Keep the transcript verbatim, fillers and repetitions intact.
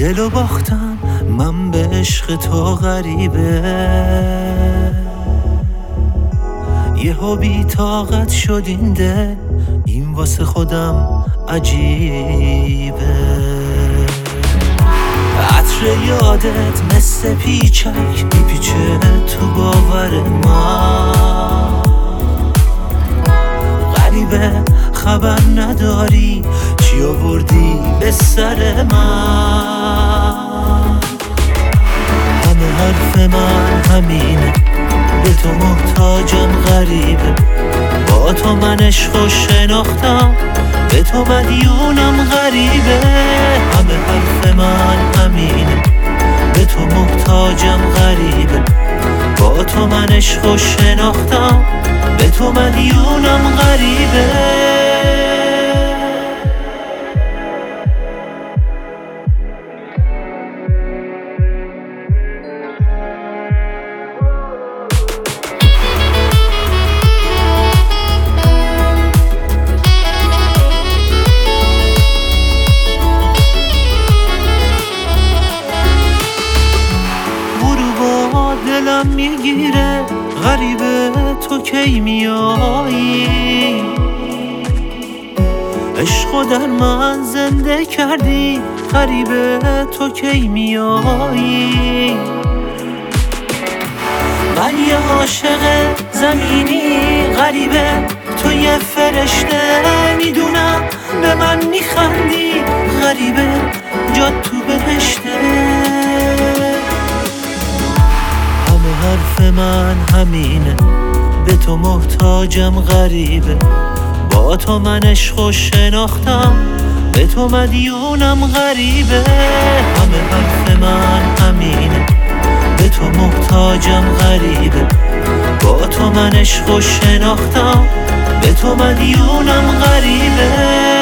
دلو باختم من به عشق تو غریبه، یهو بی طاقت شد این دل، این واسه خودم عجیبه. عطر یادت مثل پیچک میپیچه تو باور من، غریبه خبر نداری چی آوردی به سر من. همه حرف من همینه، به تو محتاجم غریبه، با تو من عشقو شناختم، به تو مدیونم غریبه. همه حرف من همینه، به تو محتاجم غریبه، با تو من عشقو شناختم، به تو مدیونم غریبه. دلم میگیره غریبه تو کی میایی، عشقو در من زنده کردی غریبه تو کی میایی. من یه عاشق زمینی غریبه، تو یه فرشته میدونم به من میخندی غریبه، جات تو بهشته. حرف من همینه، به تو محتاجم غریبه، با تو من عشقو شناختم، به تو مدیونم غریبه. همه حرف من همینه، به تو محتاجم غریبه، با تو من عشقو شناختم، به تو مدیونم غریبه.